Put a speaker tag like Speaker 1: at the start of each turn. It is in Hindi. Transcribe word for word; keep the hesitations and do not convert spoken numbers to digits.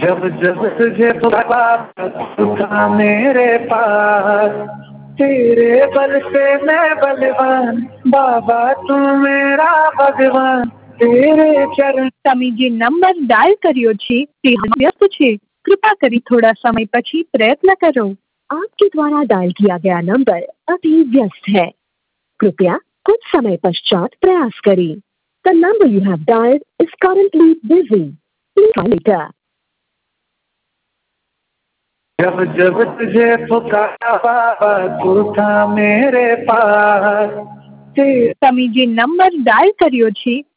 Speaker 1: जब जब तुझे पुकारा तू था मेरे पास, तेरे बल से मैं बलवान, बाबा तू मेरा भगवान, तेरे चरण।
Speaker 2: તમે જે નંબર ડાયલ કર્યો છે તે વ્યસ્ત છે, कृपा કરી थोड़ा समय પછી प्रयत्न करो। आपके द्वारा डायल किया गया नंबर अभी व्यस्त है, कृपया कुछ समय पश्चात प्रयास करें। The number you have dialed is currently busy. Please try later.
Speaker 1: जब जब तुझे पुकारा बाबा तू था मेरे पास,
Speaker 2: તમે જે નંબર ડાયલ કર્યો છે